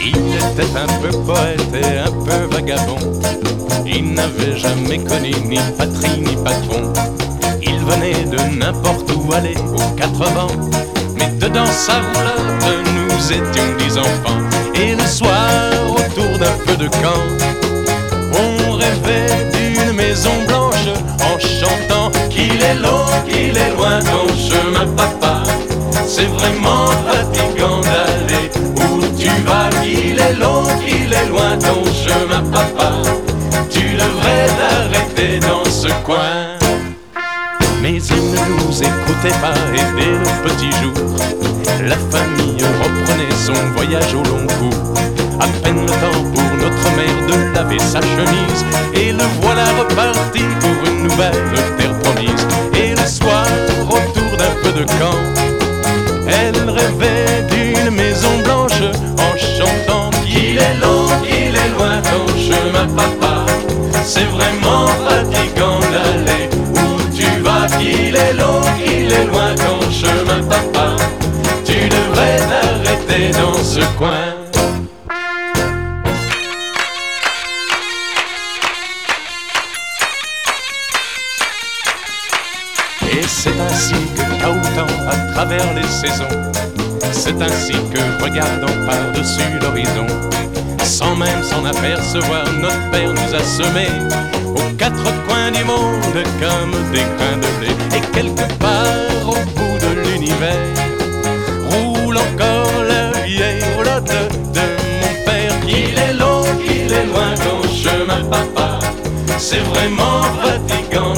Il était un peu poète et un peu vagabond. Il n'avait jamais connu ni patrie ni patron. Il venait de n'importe où aller aux 80. Mais dedans sa roulotte, nous étions 10 enfants. Et le soir, autour d'un feu de camp, on rêvait d'une maison blanche en chantant qu'il est long, qu'il est loin ton chemin papa. C'est vraiment fatigant d'aller où tu vas. Qu'il est long, qu'il est loin ton chemin papa. Tu devrais t'arrêter dans ce coin. Mais il ne nous écoutait pas et dès le petit jour, la famille reprenait son voyage au long cours. À peine le temps pour notre mère de laver sa chemise, et le voilà reparti pour une nouvelle terre promise. Et le soir, autour d'un feu de camp, elle rêvait d'une maison blanche en chantant qu'il est long, qu'il est loin ton chemin papa. C'est vraiment fatigant d'aller où tu vas. Qu'il est long, qu'il est loin ton chemin papa. Tu devrais t'arrêter dans ce coin. Et c'est ainsi que cahotant à travers les saisons, c'est ainsi que regardant par-dessus l'horizon, sans même s'en apercevoir, notre père nous a semés aux 4 coins du monde comme des grains de blé. Et quelque part au bout de l'univers roule encore la vieille roulotte de mon père. Qu'il est long, qu'il est loin ton chemin papa. C'est vraiment fatigant